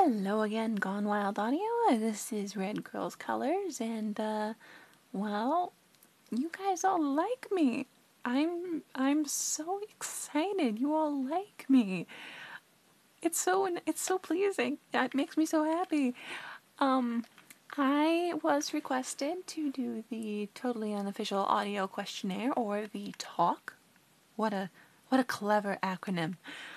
Hello again, Gone Wild Audio. This is Red Girls Colors, and well, you guys all like me. I'm so excited. You all like me. It's so pleasing. It makes me so happy. I was requested to do the totally unofficial audio questionnaire, or the talk. What a clever acronym.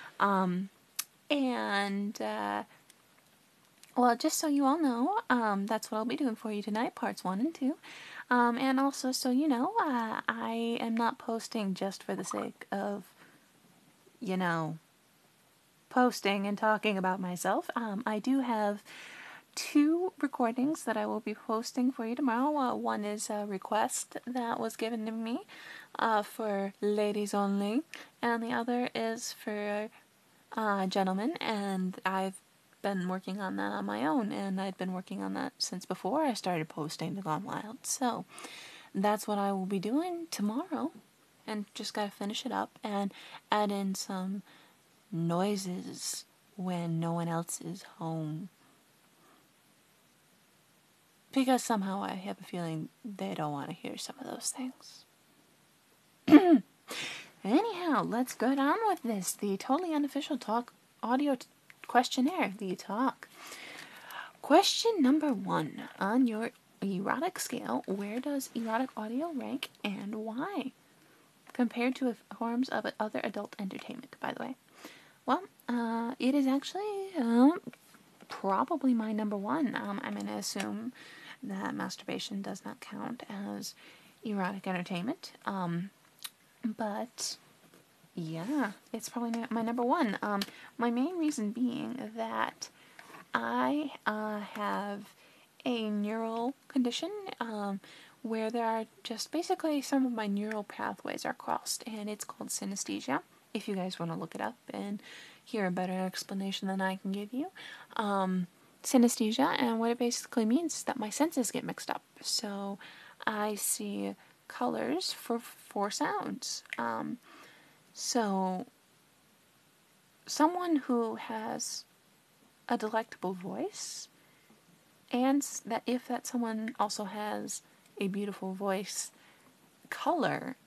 And well, just so you all know, that's what I'll be doing for you tonight, parts 1 and 2. And also, so you know, I am not posting just for the sake of, posting and talking about myself. I do have 2 recordings that I will be posting for you tomorrow. One is a request that was given to me for ladies only, and the other is for gentlemen, and I've been working on that on my own, and I'd been working on that since before I started posting to Gone Wild. So that's what I will be doing tomorrow, and just gotta finish it up and add in some noises when no one else is home, because somehow I have a feeling they don't want to hear some of those things. Anyhow, let's get on with this. The totally unofficial talk audio questionnaire, the talk. Question number 1. On your erotic scale, where does erotic audio rank and why? Compared to forms of other adult entertainment, by the way. Well, it is actually probably my number 1. I'm going to assume that masturbation does not count as erotic entertainment. But yeah, it's probably my number 1. My main reason being that I have a neural condition where there are just basically some of my neural pathways are crossed, and it's called synesthesia. If you guys want to look it up and hear a better explanation than I can give you. Synesthesia, and what it basically means is that my senses get mixed up. So I see colors for sounds. So someone who has a delectable voice, and that if that someone also has a beautiful voice color,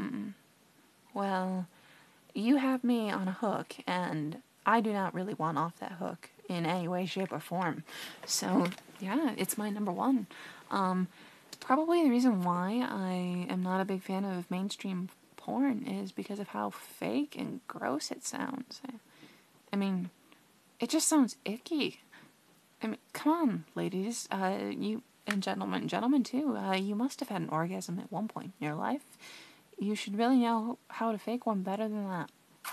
well, you have me on a hook, and I do not really want off that hook in any way, shape, or form. So yeah, it's my number 1. Probably the reason why I am not a big fan of mainstream porn is because of how fake and gross it sounds. I mean, it just sounds icky. I mean, come on, ladies, you and gentlemen too. You must have had an orgasm at one point in your life. You should really know how to fake one better than that.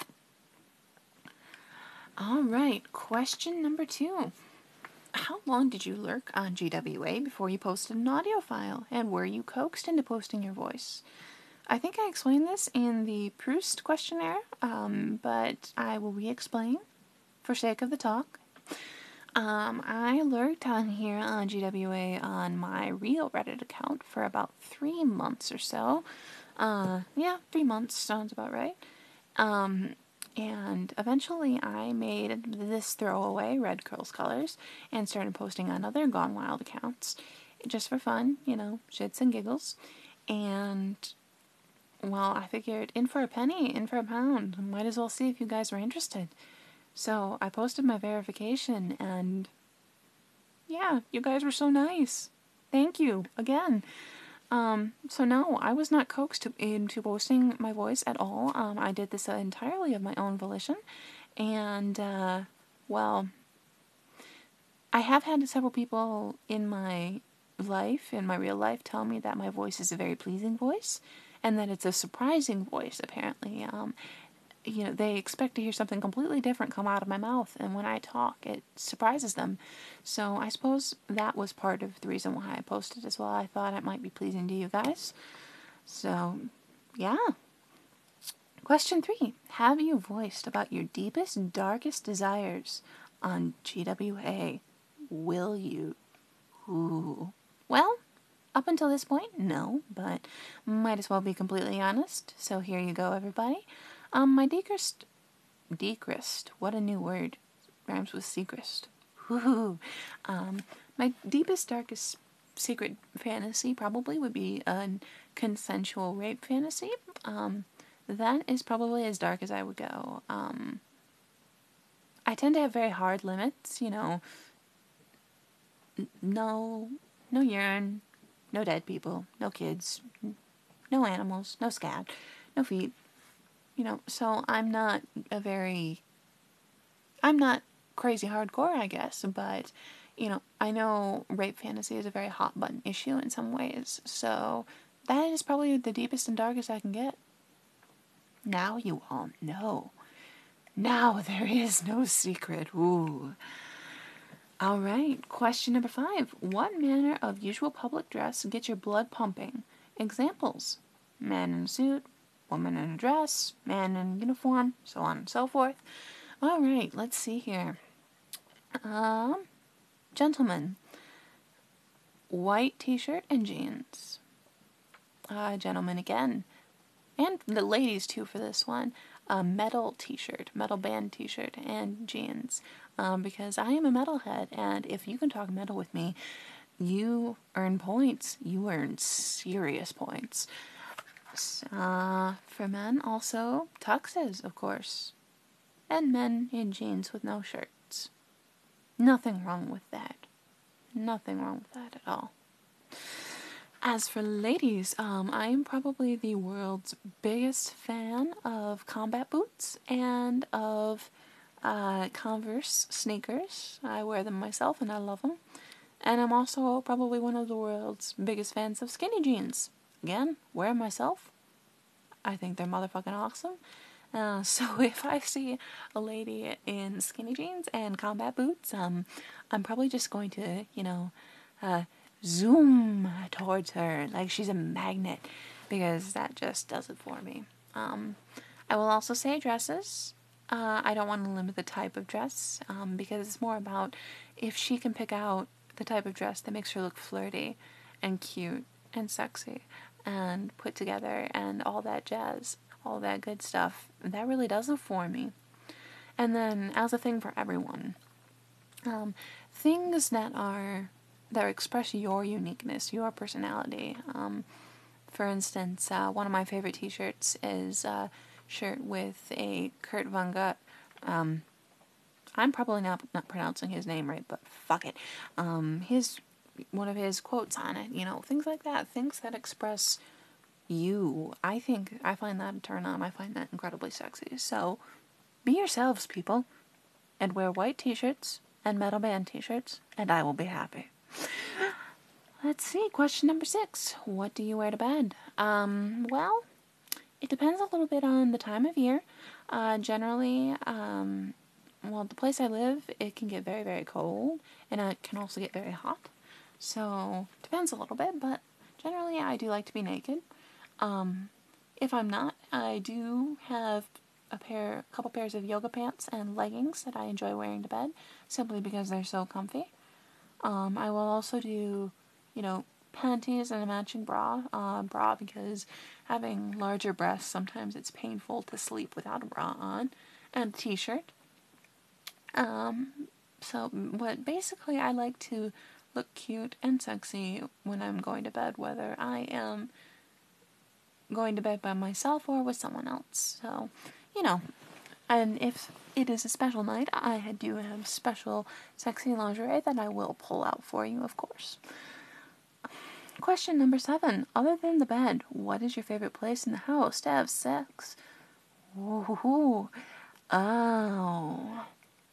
All right, question number 2. How long did you lurk on GWA before you posted an audio file, and were you coaxed into posting your voice? I think I explained this in the Proust questionnaire, but I will re-explain for sake of the talk. I lurked on here on GWA on my real Reddit account for about 3 months or so. Yeah, 3 months sounds about right. And eventually I made this throwaway, Red Girls Colors, and started posting on other Gone Wild accounts, just for fun, shits and giggles. And, well, I figured, in for a penny, in for a pound, might as well see if you guys were interested. So I posted my verification, and yeah, you guys were so nice. Thank you, again. So no, I was not coaxed into posting my voice at all. I did this entirely of my own volition, and, well, I have had several people in my life, in my real life, tell me that my voice is a very pleasing voice, and that it's a surprising voice, apparently. They expect to hear something completely different come out of my mouth, and when I talk, it surprises them. So I suppose that was part of the reason why I posted as well. I thought it might be pleasing to you guys. So, yeah. Question 3. Have you voiced about your deepest and darkest desires on GWA? Will you? Ooh. Well, up until this point, no, but might as well be completely honest. So here you go, everybody. My deepest, what a new word, rhymes with Segrist. Woohoo. My deepest, darkest secret fantasy probably would be a consensual rape fantasy. That is probably as dark as I would go. I tend to have very hard limits, you know. No urine, no dead people, no kids, no animals, no scat, no feet, you know. So I'm not crazy hardcore, I guess, but, you know, I know rape fantasy is a very hot button issue in some ways, so that is probably the deepest and darkest I can get. Now you all know. Now there is no secret. Ooh. All right, question number 5. What manner of usual public dress gets your blood pumping? Examples: man in a suit, woman in a dress, man in uniform, so on and so forth. All right, let's see here. Gentlemen, white t-shirt and jeans. Gentlemen again, and the ladies too for this one. A metal t-shirt, metal band t-shirt, and jeans. Because I am a metalhead, and if you can talk metal with me, you earn points. You earn serious points. For men, also tuxes, of course. And men in jeans with no shirts. Nothing wrong with that. Nothing wrong with that at all. As for ladies, I am probably the world's biggest fan of combat boots and of Converse sneakers. I wear them myself and I love them. And I'm also probably one of the world's biggest fans of skinny jeans. Again, wear them myself. I think they're motherfucking awesome. So if I see a lady in skinny jeans and combat boots, I'm probably just going to, you know, zoom towards her like she's a magnet, because that just does it for me. I will also say dresses. I don't want to limit the type of dress, because it's more about if she can pick out the type of dress that makes her look flirty and cute and sexy and put together and all that jazz, all that good stuff. That really does it for me. And then, as a thing for everyone, things that express your uniqueness, your personality. For instance, one of my favorite t-shirts is a shirt with a Kurt Vonnegut. I'm probably not pronouncing his name right, but fuck it. One of his quotes on it, you know, things like that, things that express you. I find that a turn on. I find that incredibly sexy. So, be yourselves, people, and wear white t-shirts and metal band t-shirts, and I will be happy. Let's see, question number 6. What do you wear to bed? Well, it depends a little bit on the time of year. Generally, well, the place I live, it can get very, very cold, and it can also get very hot. So, depends a little bit, but generally I do like to be naked. If I'm not, I do have a couple pairs of yoga pants and leggings that I enjoy wearing to bed, simply because they're so comfy. I will also do, you know, panties and a matching bra, because having larger breasts, sometimes it's painful to sleep without a bra on, and a t-shirt. But basically I like to look cute and sexy when I'm going to bed, whether I am going to bed by myself or with someone else. So, you know, and if it is a special night, I do have special sexy lingerie that I will pull out for you, of course. Question number 7. Other than the bed, what is your favorite place in the house to have sex? Ooh. Oh.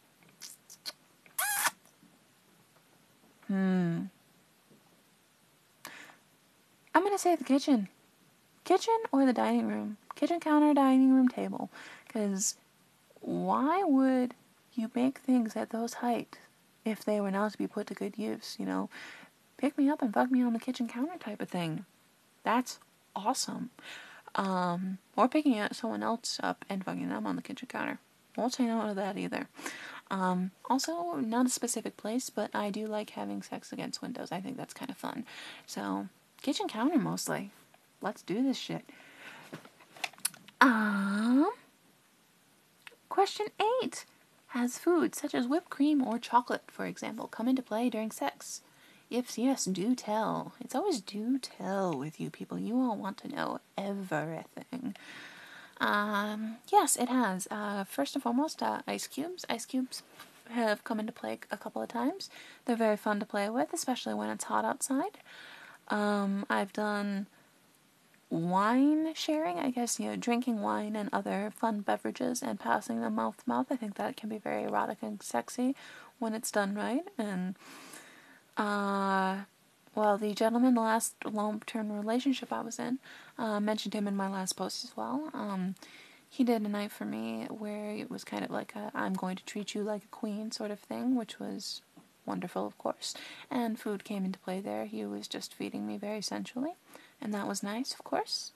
I'm going to say the kitchen. Kitchen or the dining room. Kitchen counter, dining room table. Because why would you make things at those heights if they were not to be put to good use, you know? Pick me up and fuck me on the kitchen counter type of thing. That's awesome. Or picking someone else up and fucking them on the kitchen counter. Won't say no to that either. Also, not a specific place, but I do like having sex against windows. I think that's kind of fun. So, kitchen counter mostly. Let's do this shit. Question 8. Has food, such as whipped cream or chocolate, for example, come into play during sex? If yes, do tell. It's always do tell with you people. You all want to know everything. Yes, it has. First and foremost, ice cubes. Ice cubes have come into play a couple of times. They're very fun to play with, especially when it's hot outside. I've done wine sharing, I guess, drinking wine and other fun beverages and passing them mouth to mouth. I think that can be very erotic and sexy when it's done right. And, well, the gentleman, the last long-term relationship I was in, mentioned him in my last post as well. He did a night for me where it was kind of like a I'm going to treat you like a queen sort of thing, which was wonderful, of course. And food came into play there. He was just feeding me very sensually, and that was nice, of course.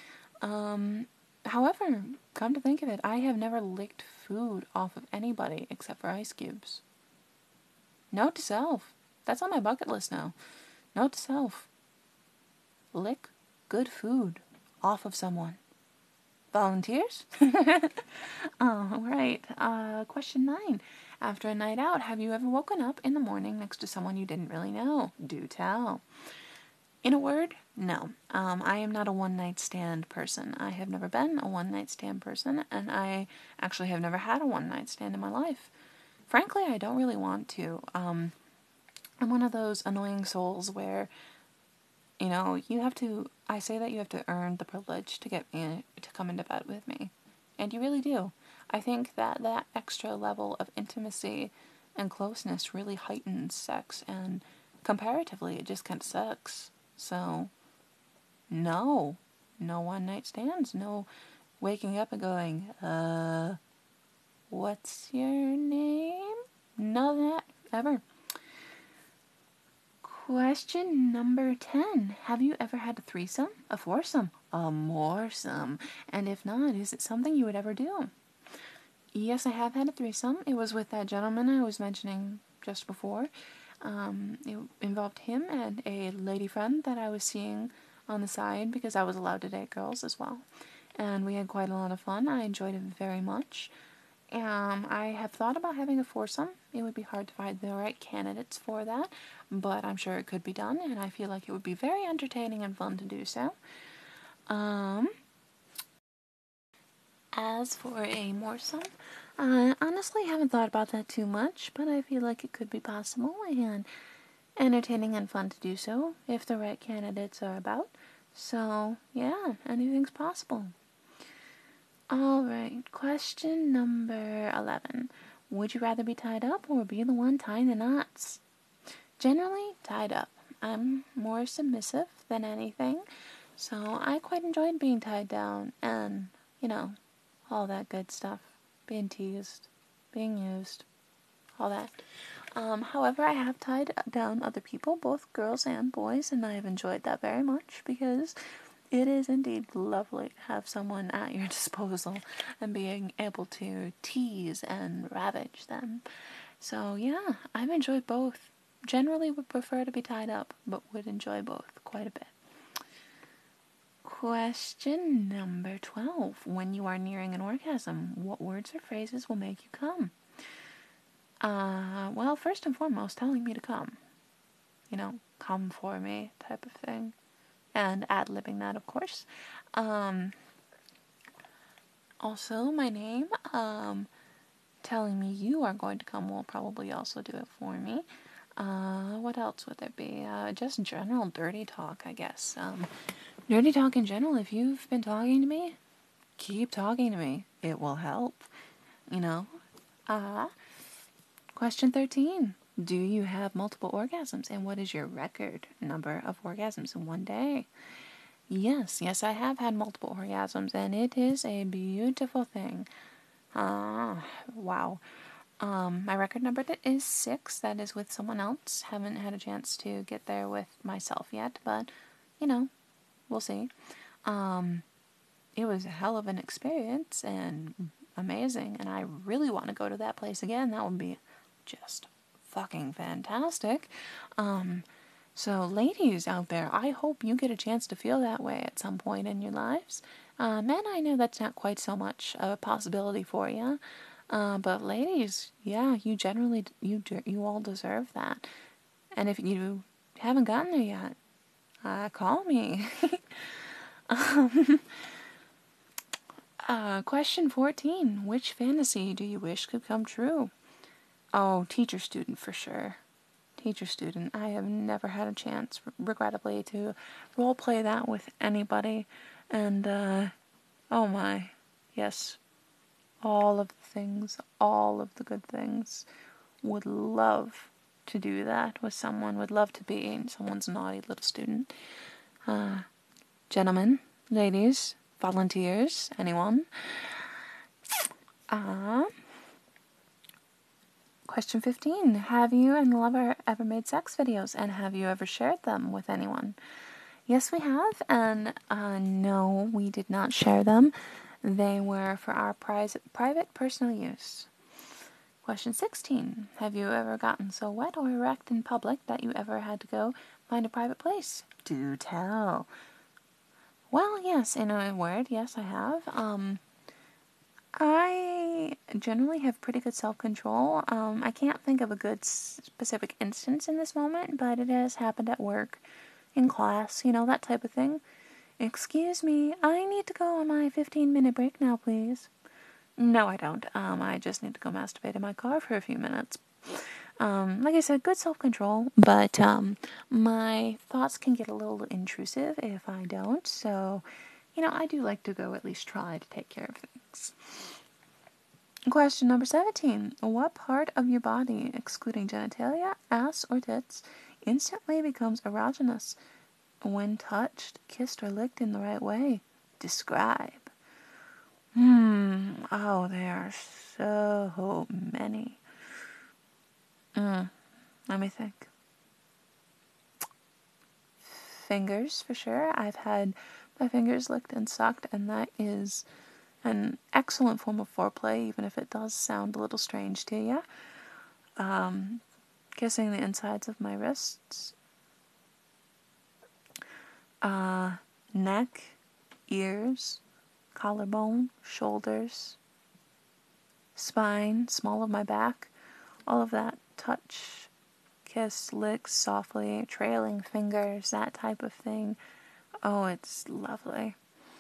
However, come to think of it, I have never licked food off of anybody except for ice cubes. Note to self. That's on my bucket list now. Note to self. Lick good food off of someone. Volunteers? Alright, question 9. After a night out, have you ever woken up in the morning next to someone you didn't really know? Do tell. In a word, no. I am not a one-night stand person. I have never been a one-night stand person, and I actually have never had a one-night stand in my life. Frankly, I don't really want to. I'm one of those annoying souls where, I say that you have to earn the privilege to get me to come into bed with me. And you really do. I think that extra level of intimacy and closeness really heightens sex, and comparatively, it just kind of sucks. So, no one-night stands, no waking up and going, what's your name? None of that, ever. Question number 10. Have you ever had a threesome, a foursome, a moresome? And if not, is it something you would ever do? Yes, I have had a threesome. It was with that gentleman I was mentioning just before. It involved him and a lady friend that I was seeing on the side because I was allowed to date girls as well. And we had quite a lot of fun. I enjoyed it very much. I have thought about having a foursome. It would be hard to find the right candidates for that, but I'm sure it could be done, and I feel like it would be very entertaining and fun to do so. As for a morsel, I honestly haven't thought about that too much, but I feel like it could be possible and entertaining and fun to do so if the right candidates are about. So, yeah, anything's possible. Alright, question number 11. Would you rather be tied up or be the one tying the knots? Generally, tied up. I'm more submissive than anything, so I quite enjoyed being tied down and, all that good stuff. Being teased, being used, all that. However, I have tied down other people, both girls and boys, and I have enjoyed that very much because it is indeed lovely to have someone at your disposal and being able to tease and ravage them. So yeah, I've enjoyed both. Generally would prefer to be tied up, but would enjoy both quite a bit. Question number 12. When you are nearing an orgasm, what words or phrases will make you come? Well, first and foremost, telling me to come. Come for me type of thing. And ad-libbing that, of course. Also, my name, telling me you are going to come will probably also do it for me. What else would there be? Just general dirty talk, I guess. Dirty talk in general. If you've been talking to me, keep talking to me. It will help. Question 13. Do you have multiple orgasms? And what is your record number of orgasms in one day? Yes, I have had multiple orgasms, and it is a beautiful thing. Wow. My record number is 6. That is with someone else. Haven't had a chance to get there with myself yet, but, we'll see. It was a hell of an experience and amazing, and I really want to go to that place again. That would be just fucking fantastic. So ladies out there, I hope you get a chance to feel that way at some point in your lives. Men, I know that's not quite so much of a possibility for you. But ladies, yeah, you all deserve that. And if you haven't gotten there yet, call me. Question 14. Which fantasy do you wish could come true? Oh, teacher student for sure. Teacher student. I have never had a chance, regrettably, to role play that with anybody. And, oh my. Yes. All of the things, all of the good things. Would love to do that with someone. Would love to be someone's naughty little student. Gentlemen, ladies, volunteers, anyone? Question 15. Have you and the lover ever made sex videos, and have you ever shared them with anyone? Yes, we have, and no, we did not share them. They were for our private personal use. Question 16. Have you ever gotten so wet or erect in public that you ever had to go find a private place? Do tell. Well, yes, in a word, yes, I have. I generally have pretty good self-control. I can't think of a good specific instance in this moment, but it has happened at work, in class, that type of thing. Excuse me, I need to go on my 15-minute break now, please. No, I don't. I just need to go masturbate in my car for a few minutes. Like I said, good self-control, but my thoughts can get a little intrusive if I don't, so, I do like to go at least try to take care of things. Question number 17. What part of your body, excluding genitalia, ass, or tits, instantly becomes erogenous when touched, kissed, or licked in the right way? Describe. Oh, there are so many. Let me think. Fingers, for sure. I've had my fingers licked and sucked, and that is an excellent form of foreplay, even if it does sound a little strange to you. Kissing the insides of my wrists. Neck, ears, collarbone, shoulders, spine, small of my back, all of that. Touch, kiss, lick softly, trailing fingers, that type of thing. Oh, it's lovely.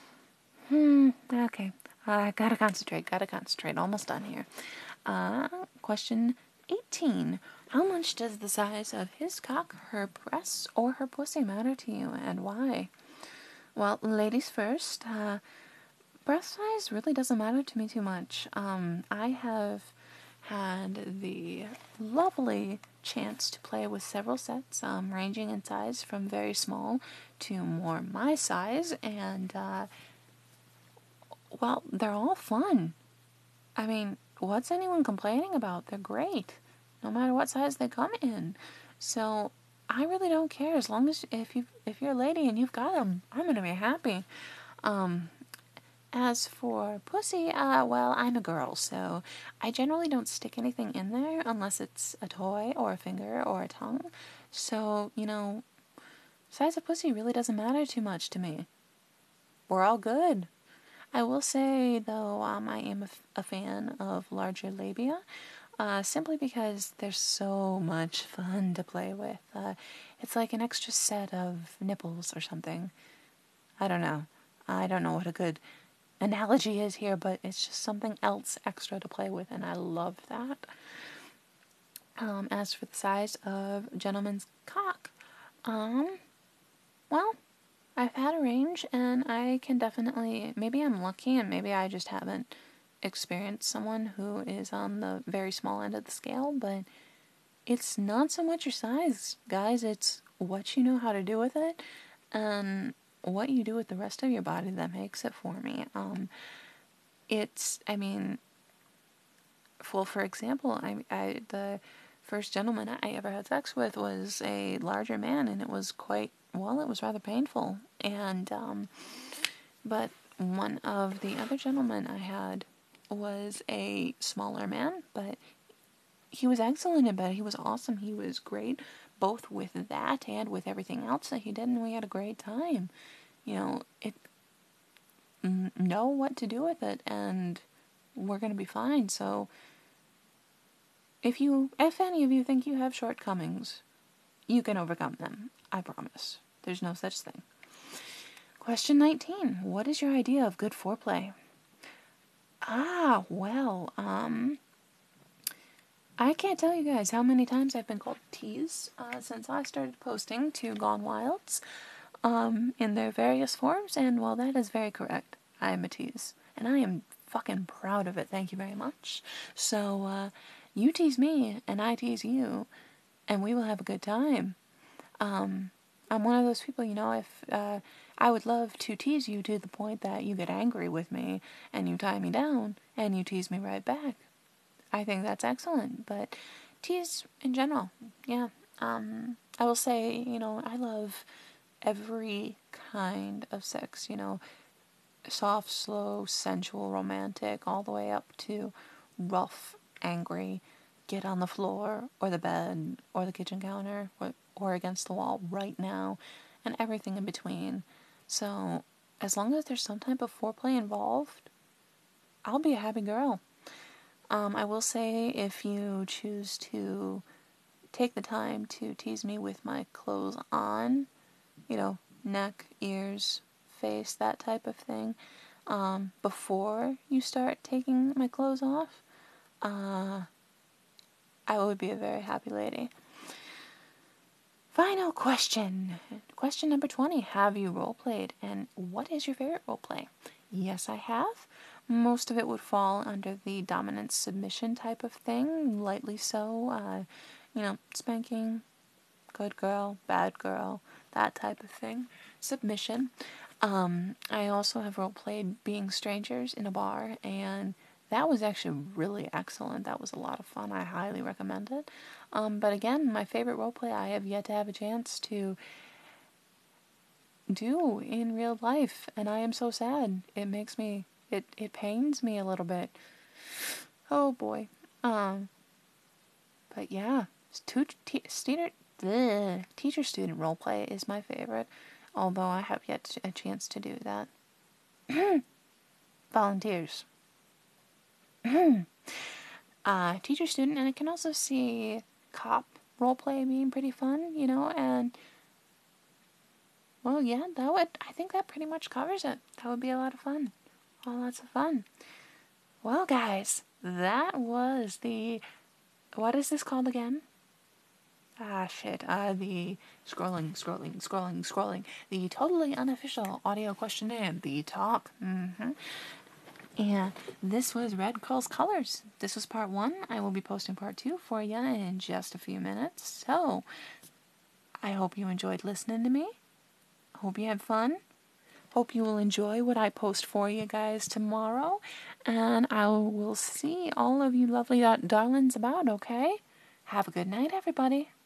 Okay. Gotta concentrate. Almost done here. Question 18. How much does the size of his cock, her breasts, or her pussy matter to you, and why? Well, ladies first. Breast size really doesn't matter to me too much. I have had the lovely chance to play with several sets, ranging in size from very small to more my size, and, well, they're all fun. I mean, what's anyone complaining about? They're great, no matter what size they come in. So I really don't care as long as if you're a lady and you've got them, I'm gonna be happy. As for pussy, well, I'm a girl, so I generally don't stick anything in there unless it's a toy or a finger or a tongue. So, size of pussy really doesn't matter too much to me. We're all good. I will say, though, I am a fan of larger labia, simply because they're so much fun to play with. It's like an extra set of nipples or something. I don't know. I don't know what a good analogy is here, but it's just something else extra to play with, and I love that. As for the size of a gentleman's cock, well, I've had a range, and I can definitely, maybe I'm lucky, and maybe I just haven't experienced someone who is on the very small end of the scale, but it's not so much your size, guys, it's what you know how to do with it, and what you do with the rest of your body that makes it for me. For example, the first gentleman I ever had sex with was a larger man, and it was it was rather painful. And, but one of the other gentlemen I had was a smaller man, but he was excellent in bed. He was awesome. He was great, both with that and with everything else that he did, and we had a great time. Know what to do with it, and we're going to be fine. So if any of you think you have shortcomings, you can overcome them. I promise. There's no such thing. Question 19. What is your idea of good foreplay? Well, I can't tell you guys how many times I've been called tease since I started posting to Gone Wilds in their various forms, and well, that is very correct. I am a tease, and I am fucking proud of it. Thank you very much. So, you tease me, and I tease you, and we will have a good time. I'm one of those people, if I would love to tease you to the point that you get angry with me, and you tie me down, and you tease me right back. I think that's excellent, but tease in general, yeah. I will say, I love every kind of sex, soft, slow, sensual, romantic, all the way up to rough, angry, get on the floor, or the bed, or the kitchen counter, or against the wall right now, and everything in between. So, as long as there's some type of foreplay involved, I'll be a happy girl. I will say, if you choose to take the time to tease me with my clothes on, neck, ears, face, that type of thing, before you start taking my clothes off, I would be a very happy lady. Final question. Question number 20. Have you roleplayed, and what is your favorite roleplay? Yes, I have. Most of it would fall under the dominance submission type of thing, lightly so. Spanking, good girl, bad girl, that type of thing. Submission. I also have roleplayed being strangers in a bar, and that was actually really excellent. That was a lot of fun. I highly recommend it. But again, my favorite roleplay I have yet to have a chance to do in real life, and I am so sad. It pains me a little bit. Oh boy. But yeah, teacher-student roleplay is my favorite, although I have yet a chance to do that. Volunteers. Teacher-student, and I can also see cop roleplay being pretty fun, and well, yeah, I think that pretty much covers it. That would be a lot of fun. Lots of fun. Well, guys, that was what is this called again? The scrolling. The totally unofficial audio questionnaire, the talk. And this was Red Curls Colors. This was part 1. I will be posting part 2 for you in just a few minutes. So, I hope you enjoyed listening to me. Hope you had fun. Hope you will enjoy what I post for you guys tomorrow. And I will see all of you lovely darlings about, okay? Have a good night, everybody.